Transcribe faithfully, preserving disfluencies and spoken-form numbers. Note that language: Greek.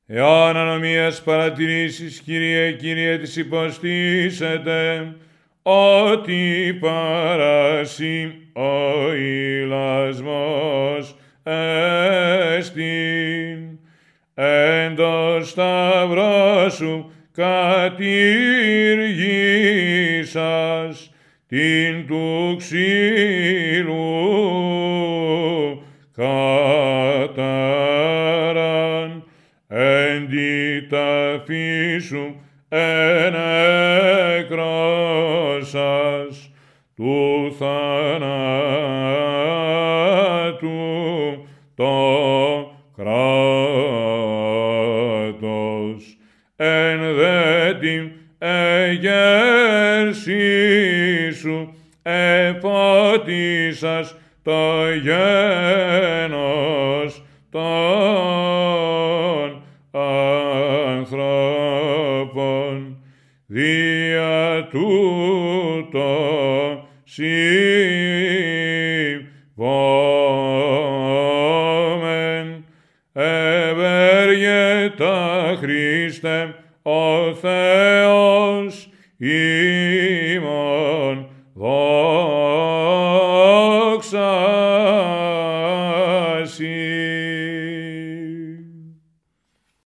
Εάν ανομίας παρατηρήσεις, Κύριε, Κύριε, της υποστήσετε, ότι παράσι ο ηλασμός εστιν, εν το σταυρό σου κατηργήσας την του ξύλου κατάραν, εν τη ταφή σου ενεκρόσας του θανάτου το κράτος, εν δε την εγέρσή σου επότισας το γένος των ανθρώπων, δια τούτο συμβόμεν, ευεργέτα Χριστέ ο Θεός,